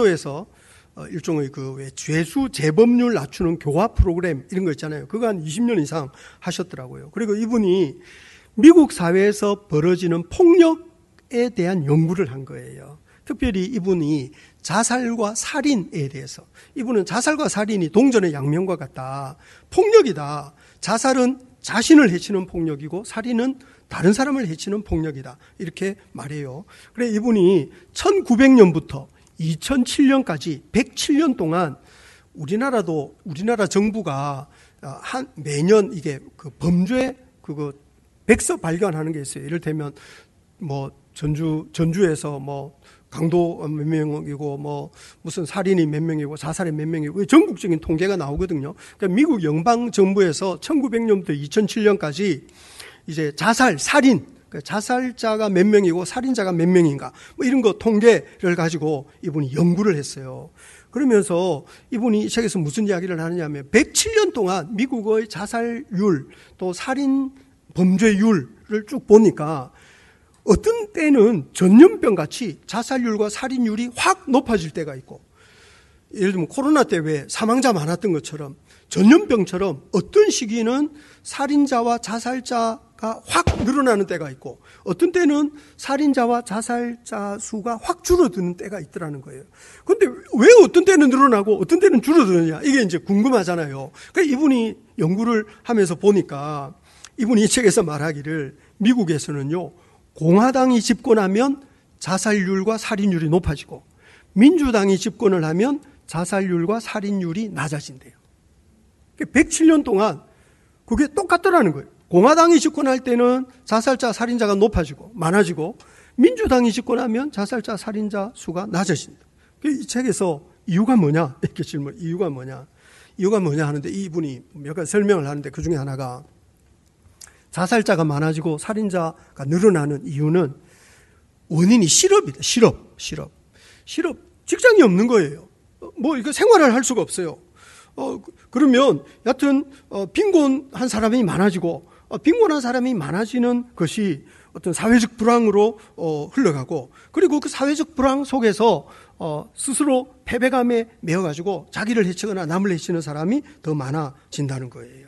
일종의 그 죄수 재범률 낮추는 교화 프로그램 이런 거 있잖아요. 그거 한 20년 이상 하셨더라고요. 그리고 이분이 미국 사회에서 벌어지는 폭력에 대한 연구를 한 거예요. 특별히 이분이 자살과 살인에 대해서, 이분은 자살과 살인이 동전의 양면과 같다, 폭력이다, 자살은 자신을 해치는 폭력이고 살인은 다른 사람을 해치는 폭력이다, 이렇게 말해요. 그래 이분이 1900년부터 2007년까지 107년 동안 우리나라 정부가 매년 이게 그 범죄 그거 백서 발견하는 게 있어요. 이를테면 뭐 전주에서 뭐 강도 몇 명이고 뭐 무슨 살인이 몇 명이고 자살이 몇 명이고 전국적인 통계가 나오거든요. 그러니까 미국 연방 정부에서 1900년부터 2007년까지 이제 자살, 살인, 자살자가 몇 명이고 살인자가 몇 명인가 뭐 이런 거 통계를 가지고 이분이 연구를 했어요. 그러면서 이분이 이 책에서 무슨 이야기를 하느냐면 107년 동안 미국의 자살률 또 살인 범죄율을 쭉 보니까 어떤 때는 전염병 같이 자살률과 살인율이 확 높아질 때가 있고, 예를 들면 코로나 때 왜 사망자 많았던 것처럼 전염병처럼 어떤 시기는 살인자와 자살자가 확 늘어나는 때가 있고 어떤 때는 살인자와 자살자 수가 확 줄어드는 때가 있더라는 거예요. 그런데 왜 어떤 때는 늘어나고 어떤 때는 줄어드느냐, 이게 이제 궁금하잖아요. 그러니까 이분이 연구를 하면서 보니까 이분이 이 책에서 말하기를 미국에서는요, 공화당이 집권하면 자살률과 살인율이 높아지고 민주당이 집권을 하면 자살률과 살인율이 낮아진대요. 107년 동안 그게 똑같더라는 거예요. 공화당이 집권할 때는 자살자, 살인자가 많아지고 민주당이 집권하면 자살자, 살인자 수가 낮아진다. 이 책에서 이유가 뭐냐? 이렇게 질문, 이유가 뭐냐? 이유가 뭐냐 하는데 이분이 몇 가지 설명을 하는데 그 중에 하나가 자살자가 많아지고 살인자가 늘어나는 이유는 원인이 실업이다. 실업. 직장이 없는 거예요. 뭐 이거 생활을 할 수가 없어요. 그러면 여하튼 빈곤한 사람이 많아지고 빈곤한 사람이 많아지는 것이 어떤 사회적 불황으로 흘러가고 그리고 그 사회적 불황 속에서 스스로 패배감에 매여가지고 자기를 해치거나 남을 해치는 사람이 더 많아진다는 거예요.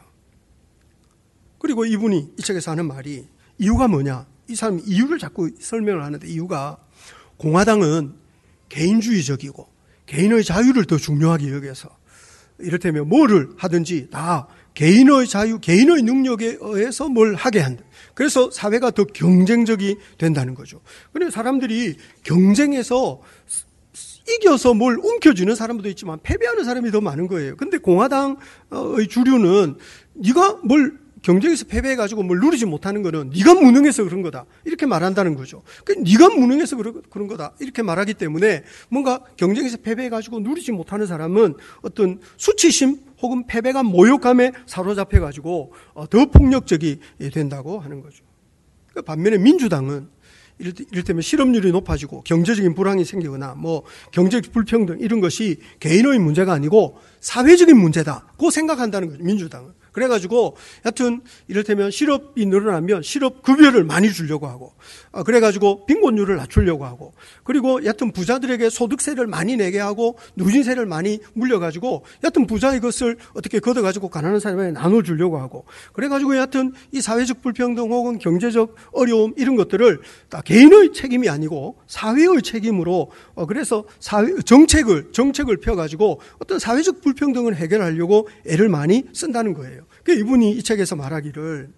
그리고 이분이 이 책에서 하는 말이 이유가 뭐냐? 이 사람이 이유를 자꾸 설명을 하는데 이유가 공화당은 개인주의적이고 개인의 자유를 더 중요하게 여겨서 이를테면 뭐를 하든지 다 개인의 자유, 개인의 능력에 의해서 뭘 하게 한다. 그래서 사회가 더 경쟁적이 된다는 거죠. 그런데 사람들이 경쟁에서 이겨서 뭘 움켜쥐는 사람도 있지만 패배하는 사람이 더 많은 거예요. 근데 공화당의 주류는 네가 뭘 경쟁에서 패배해가지고 뭘 누리지 못하는 거는 네가 무능해서 그런 거다. 이렇게 말한다는 거죠. 네가 무능해서 그런 거다. 이렇게 말하기 때문에 뭔가 경쟁에서 패배해가지고 누리지 못하는 사람은 어떤 수치심 혹은 패배감, 모욕감에 사로잡혀가지고 더 폭력적이 된다고 하는 거죠. 반면에 민주당은 이를테면 실업률이 높아지고 경제적인 불황이 생기거나 뭐 경제적 불평등 이런 것이 개인의 문제가 아니고 사회적인 문제다고 생각한다는 거죠. 민주당은. 그래가지고 여하튼 이를테면 실업이 늘어나면 실업 급여를 많이 주려고 하고 그래가지고 빈곤율을 낮추려고 하고 그리고 여하튼 부자들에게 소득세를 많이 내게 하고 누진세를 많이 물려가지고 여하튼 부자의 것을 어떻게 걷어가지고 가난한 사람에게 나눠주려고 하고 그래가지고 여하튼 이 사회적 불평등 혹은 경제적 어려움 이런 것들을 다 개인의 책임이 아니고 사회의 책임으로 그래서 정책을 펴가지고 어떤 사회적 불평등을 해결하려고 애를 많이 쓴다는 거예요. 이분이 이 책에서 말하기를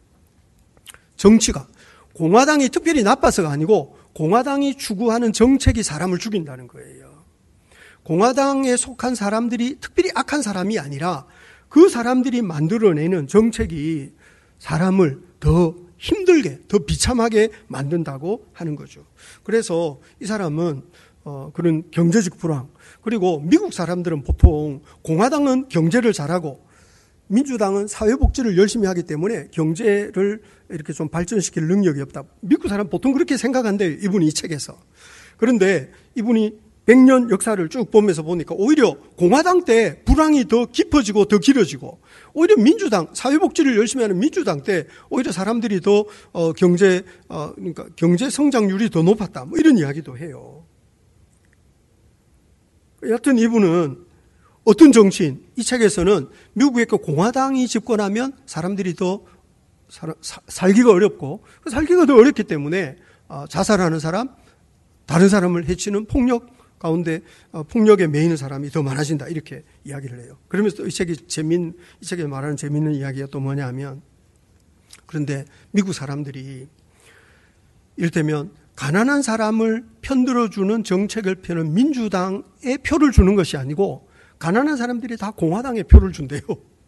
정치가 공화당이 특별히 나빠서가 아니고 공화당이 추구하는 정책이 사람을 죽인다는 거예요. 공화당에 속한 사람들이 특별히 악한 사람이 아니라 그 사람들이 만들어내는 정책이 사람을 더 힘들게, 더 비참하게 만든다고 하는 거죠. 그래서 이 사람은 그런 경제적 불황, 그리고 미국 사람들은 보통 공화당은 경제를 잘하고 민주당은 사회복지를 열심히 하기 때문에 경제를 이렇게 좀 발전시킬 능력이 없다. 미국 사람 보통 그렇게 생각한대요. 이분이 이 책에서. 그런데 이분이 100년 역사를 쭉 보면서 보니까 오히려 공화당 때 불황이 더 깊어지고 더 길어지고 오히려 민주당, 사회복지를 열심히 하는 민주당 때 오히려 사람들이 더 그러니까 경제 성장률이 더 높았다. 뭐 이런 이야기도 해요. 여하튼 이분은 어떤 정치인, 이 책에서는 미국의 그 공화당이 집권하면 사람들이 더 살기가 어렵고 살기가 더 어렵기 때문에 자살하는 사람, 다른 사람을 해치는 폭력 가운데 폭력에 매이는 사람이 더 많아진다 이렇게 이야기를 해요. 그러면서 이 책에 말하는 재미있는 이야기가 또 뭐냐 하면 그런데 미국 사람들이 이를테면 가난한 사람을 편들어주는 정책을 펴는 민주당에 표를 주는 것이 아니고 가난한 사람들이 다 공화당에 표를 준대요.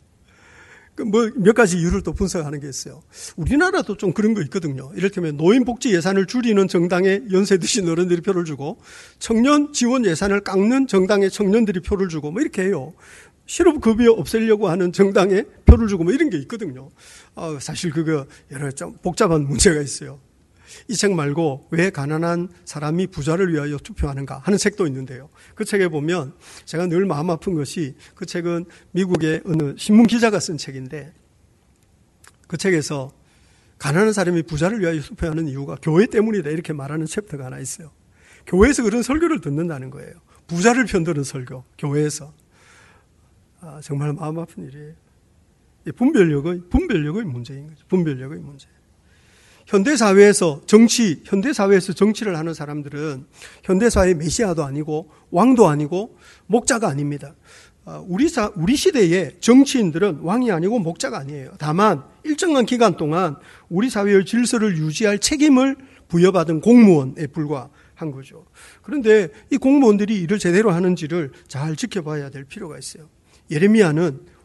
몇 가지 이유를 또 분석하는 게 있어요. 우리나라도 좀 그런 거 있거든요. 이를테면 노인복지 예산을 줄이는 정당에 연세 드신 어른들이 표를 주고 청년 지원 예산을 깎는 정당에 청년들이 표를 주고 뭐 이렇게 해요. 실업급여 없애려고 하는 정당에 표를 주고 뭐 이런 게 있거든요. 사실 그거 여러 좀 복잡한 문제가 있어요. 이 책 말고 왜 가난한 사람이 부자를 위하여 투표하는가 하는 책도 있는데요. 그 책에 보면 제가 늘 마음 아픈 것이 그 책은 미국의 어느 신문 기자가 쓴 책인데 그 책에서 가난한 사람이 부자를 위하여 투표하는 이유가 교회 때문이다 이렇게 말하는 챕터가 하나 있어요. 교회에서 그런 설교를 듣는다는 거예요. 부자를 편드는 설교, 교회에서. 정말 마음 아픈 일이에요. 분별력의 문제인 거죠. 분별력의 문제. 현대사회에서 정치를 하는 사람들은 현대사회의 메시아도 아니고 왕도 아니고 목자가 아닙니다. 우리 시대의 정치인들은 왕이 아니고 목자가 아니에요. 다만 일정한 기간 동안 우리 사회의 질서를 유지할 책임을 부여받은 공무원에 불과한 거죠. 그런데 이 공무원들이 일을 제대로 하는지를 잘 지켜봐야 될 필요가 있어요. 예레미야는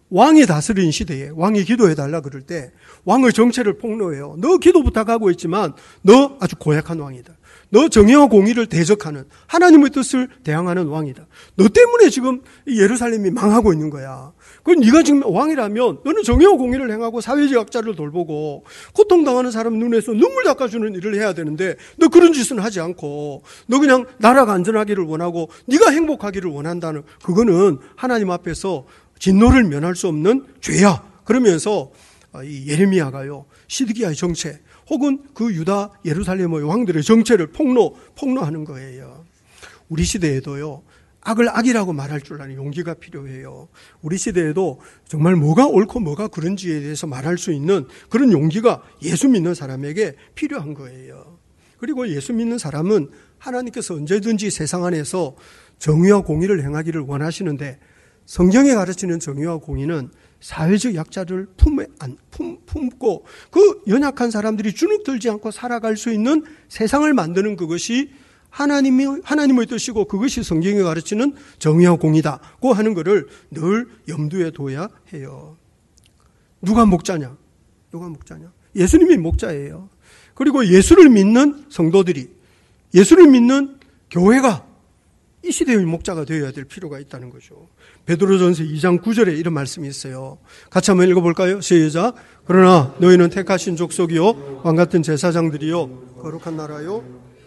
왕이 다스린 시대에 왕이 기도해달라 그럴 때 왕의 정체를 폭로해요. 너 기도 부탁하고 있지만 너 아주 고약한 왕이다. 너 정의와 공의를 대적하는 하나님의 뜻을 대항하는 왕이다. 너 때문에 지금 예루살렘이 망하고 있는 거야. 그럼 네가 지금 왕이라면 너는 정의와 공의를 행하고 사회적 약자를 돌보고 고통당하는 사람 눈에서 눈물 닦아주는 일을 해야 되는데 너 그런 짓은 하지 않고 너 그냥 나라가 안전하기를 원하고 네가 행복하기를 원한다는 그거는 하나님 앞에서 진노를 면할 수 없는 죄야. 그러면서 이 예레미야가요 시드기야의 정체 혹은 그 유다 예루살렘의 왕들의 정체를 폭로하는 거예요. 우리 시대에도요 악을 악이라고 말할 줄 아는 용기가 필요해요. 우리 시대에도 정말 뭐가 옳고 뭐가 그른지에 대해서 말할 수 있는 그런 용기가 예수 믿는 사람에게 필요한 거예요. 그리고 예수 믿는 사람은 하나님께서 언제든지 세상 안에서 정의와 공의를 행하기를 원하시는데 성경에 가르치는 정의와 공의는 사회적 약자를 품고 그 연약한 사람들이 주눅들지 않고 살아갈 수 있는 세상을 만드는 그것이 하나님의 뜻이고 그것이 성경이 가르치는 정의와 공의다고 하는 것을 늘 염두에 둬야 해요. 누가 목자냐? 예수님이 목자예요. 그리고 예수를 믿는 성도들이, 예수를 믿는 교회가 이 시대의 목자가 되어야 될 필요가 있다는 거죠. 베드로전서 2장 9절에 이런 말씀이 있어요. 같이 한번 읽어볼까요? 시작. 그러나 너희는 택하신 족속이요 왕같은 제사장들이요 거룩한 나라요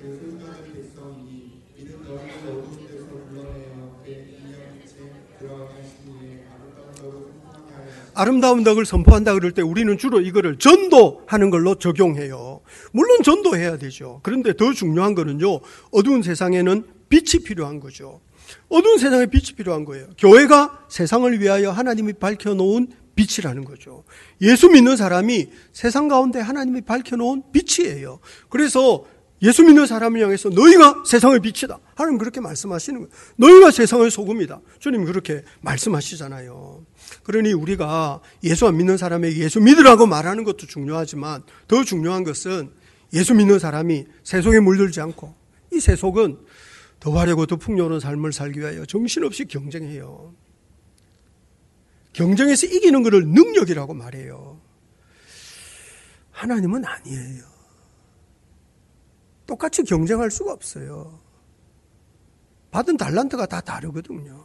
아름다운 덕을 선포한다 그럴 때 우리는 주로 이거를 전도하는 걸로 적용해요. 물론 전도해야 되죠. 그런데 더 중요한 거는요, 어두운 세상에는 빛이 필요한 거죠. 어두운 세상에 빛이 필요한 거예요. 교회가 세상을 위하여 하나님이 밝혀놓은 빛이라는 거죠. 예수 믿는 사람이 세상 가운데 하나님이 밝혀놓은 빛이에요. 그래서 예수 믿는 사람을 향해서 너희가 세상의 빛이다. 하나님 그렇게 말씀하시는 거예요. 너희가 세상의 소금이다. 주님 그렇게 말씀하시잖아요. 그러니 우리가 예수 안 믿는 사람에게 예수 믿으라고 말하는 것도 중요하지만 더 중요한 것은 예수 믿는 사람이 세속에 물들지 않고 이 세속은 더 화려하고 더 풍요로운 삶을 살기 위하여 정신없이 경쟁해요. 경쟁에서 이기는 것을 능력이라고 말해요. 하나님은 아니에요. 똑같이 경쟁할 수가 없어요. 받은 달란트가 다 다르거든요.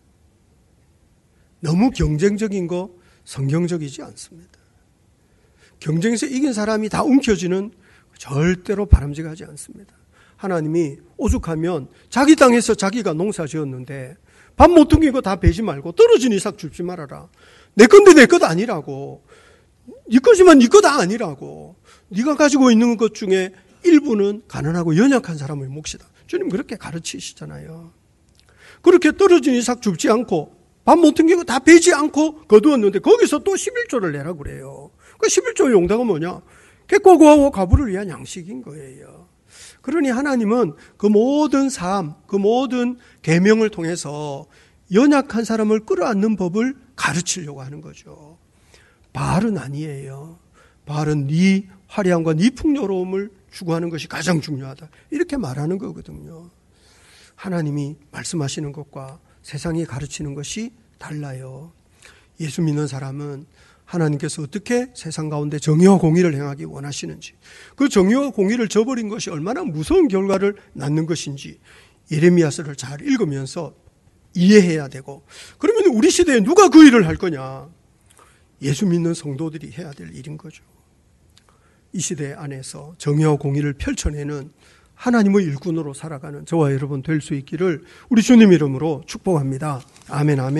너무 경쟁적인 거 성경적이지 않습니다. 경쟁에서 이긴 사람이 다 움켜쥐는 절대로 바람직하지 않습니다. 하나님이 오죽하면 자기 땅에서 자기가 농사 지었는데 밥 못 둥기고 다 베지 말고 떨어진 이삭 줍지 말아라. 내 건데 내 것 아니라고. 네 것이면 네 것 아니라고. 네가 가지고 있는 것 중에 일부는 가난하고 연약한 사람의 몫이다. 주님 그렇게 가르치시잖아요. 그렇게 떨어진 이삭 줍지 않고 밥 못 둥기고 다 베지 않고 거두었는데 거기서 또 11조를 내라고 그래요. 그 11조의 용도가 뭐냐? 객과 고하고 가부를 위한 양식인 거예요. 그러니 하나님은 그 모든 삶, 그 모든 계명을 통해서 연약한 사람을 끌어안는 법을 가르치려고 하는 거죠. 바알은 아니에요. 바알은 네 화려함과 네 풍요로움을 추구하는 것이 가장 중요하다. 이렇게 말하는 거거든요. 하나님이 말씀하시는 것과 세상이 가르치는 것이 달라요. 예수 믿는 사람은 하나님께서 어떻게 세상 가운데 정의와 공의를 행하기 원하시는지, 그 정의와 공의를 저버린 것이 얼마나 무서운 결과를 낳는 것인지 예레미야서를 잘 읽으면서 이해해야 되고, 그러면 우리 시대에 누가 그 일을 할 거냐? 예수 믿는 성도들이 해야 될 일인 거죠. 이 시대 안에서 정의와 공의를 펼쳐내는 하나님의 일꾼으로 살아가는 저와 여러분 될 수 있기를 우리 주님 이름으로 축복합니다. 아멘, 아멘.